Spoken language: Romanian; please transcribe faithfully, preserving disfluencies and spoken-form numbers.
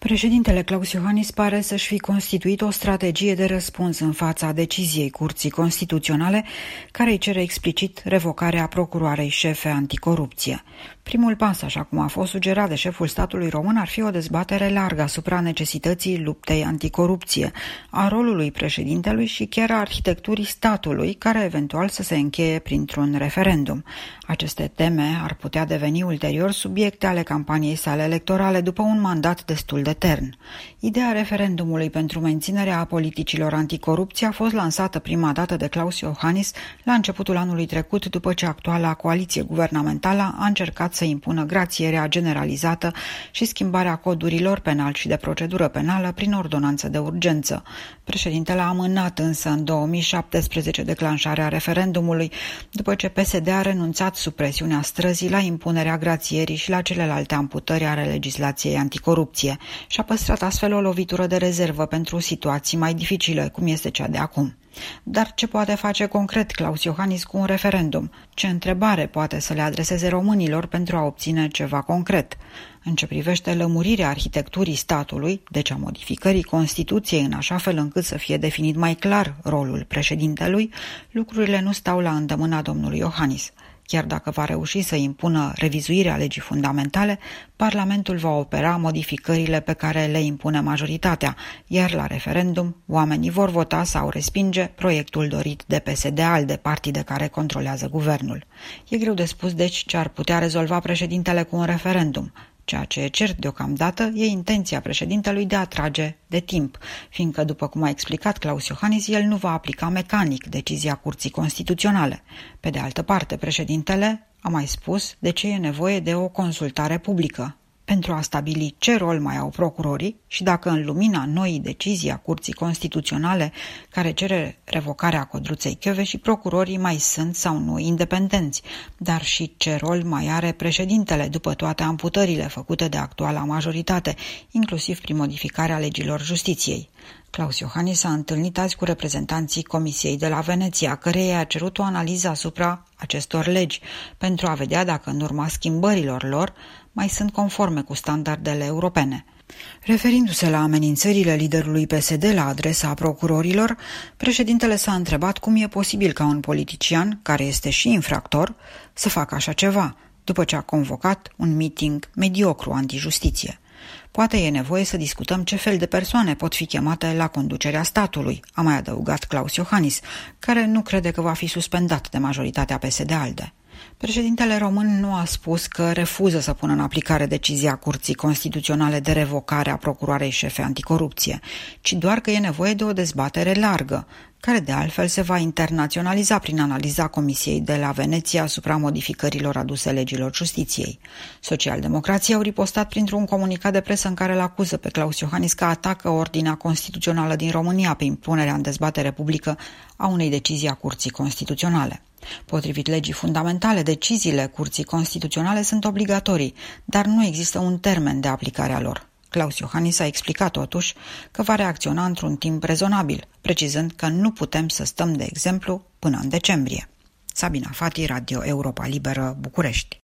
Președintele Klaus Iohannis pare să-și fi constituit o strategie de răspuns în fața deciziei Curții Constituționale, care îi cere explicit revocarea procuroarei șefe anticorupție. Primul pas, așa cum a fost sugerat de șeful statului român, ar fi o dezbatere largă asupra necesității luptei anticorupție, a rolului președintelui și chiar a arhitecturii statului, care eventual să se încheie printr-un referendum. Aceste teme ar putea deveni ulterior subiecte ale campaniei sale electorale după un mandat destul de etern. Ideea referendumului pentru menținerea politicilor anticorupție a fost lansată prima dată de Klaus Iohannis la începutul anului trecut, după ce actuala coaliție guvernamentală a încercat să impună grațierea generalizată și schimbarea codurilor penal și de procedură penală prin ordonanță de urgență. Președintele a amânat însă în două mii șaptesprezece declanșarea referendumului, după ce P S D a renunțat sub presiunea străzii la impunerea grațierii și la celelalte amputări ale legislației anticorupție și a păstrat astfel o lovitură de rezervă pentru situații mai dificile, cum este cea de acum. Dar ce poate face concret Klaus Iohannis cu un referendum? Ce întrebare poate să le adreseze românilor pentru a obține ceva concret? În ce privește lămurirea arhitecturii statului, deci a modificării Constituției în așa fel încât să fie definit mai clar rolul președintelui, lucrurile nu stau la îndemâna domnului Iohannis. Chiar dacă va reuși să impună revizuirea legii fundamentale, Parlamentul va opera modificările pe care le impune majoritatea, iar la referendum oamenii vor vota sau respinge proiectul dorit de P S D-ALDE, partide care controlează guvernul. E greu de spus deci ce ar putea rezolva președintele cu un referendum. Ceea ce e cert deocamdată e intenția președintelui de a trage de timp, fiindcă, după cum a explicat Klaus Iohannis, el nu va aplica mecanic decizia Curții Constituționale. Pe de altă parte, președintele a mai spus de ce e nevoie de o consultare publică, pentru a stabili ce rol mai au procurorii și dacă în lumina noii decizii a Curții Constituționale care cere revocarea Codruței Kövesi, procurorii mai sunt sau nu independenți, dar și ce rol mai are președintele după toate amputările făcute de actuala majoritate, inclusiv prin modificarea legilor justiției. Klaus Iohannis s-a întâlnit azi cu reprezentanții Comisiei de la Veneția, căreia a cerut o analiză asupra acestor legi, pentru a vedea dacă în urma schimbărilor lor mai sunt conforme cu standardele europene. Referindu-se la amenințările liderului P S D la adresa procurorilor, președintele s-a întrebat cum e posibil ca un politician, care este și infractor, să facă așa ceva, după ce a convocat un meeting mediocru antijustiție. Poate e nevoie să discutăm ce fel de persoane pot fi chemate la conducerea statului, a mai adăugat Klaus Iohannis, care nu crede că va fi suspendat de majoritatea P S D-ALDE. Președintele român nu a spus că refuză să pună în aplicare decizia Curții Constituționale de revocare a procuroarei șefe anticorupție, ci doar că e nevoie de o dezbatere largă, care de altfel se va internaționaliza prin analiza Comisiei de la Veneția asupra modificărilor aduse legilor justiției. Socialdemocrații au ripostat printr-un comunicat de presă în care îl acuză pe Klaus Iohannis că atacă ordinea constituțională din România pe impunerea în dezbatere publică a unei decizii a Curții Constituționale. Potrivit legii fundamentale, deciziile Curții Constituționale sunt obligatorii, dar nu există un termen de aplicare a lor. Klaus Iohannis a explicat totuși că va reacționa într-un timp rezonabil, precizând că nu putem să stăm, de exemplu, până în decembrie. Sabina Fati, Radio Europa Liberă, București.